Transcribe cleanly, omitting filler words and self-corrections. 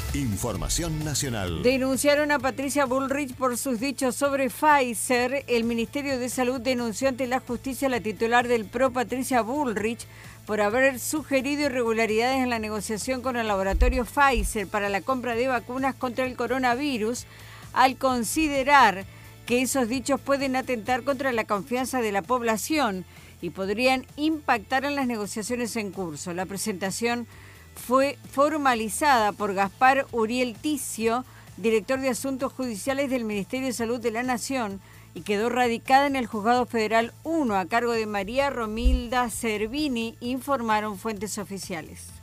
Información nacional. Denunciaron a Patricia Bullrich por sus dichos sobre Pfizer. El Ministerio de Salud denunció ante la justicia a la titular del PRO, Patricia Bullrich, por haber sugerido irregularidades en la negociación con el laboratorio Pfizer para la compra de vacunas contra el coronavirus, al considerar que esos dichos pueden atentar contra la confianza de la población y podrían impactar en las negociaciones en curso. La presentación fue formalizada por Gaspar Uriel Ticio, director de Asuntos Judiciales del Ministerio de Salud de la Nación, y quedó radicada en el Juzgado Federal 1 a cargo de María Romilda Cervini, informaron fuentes oficiales.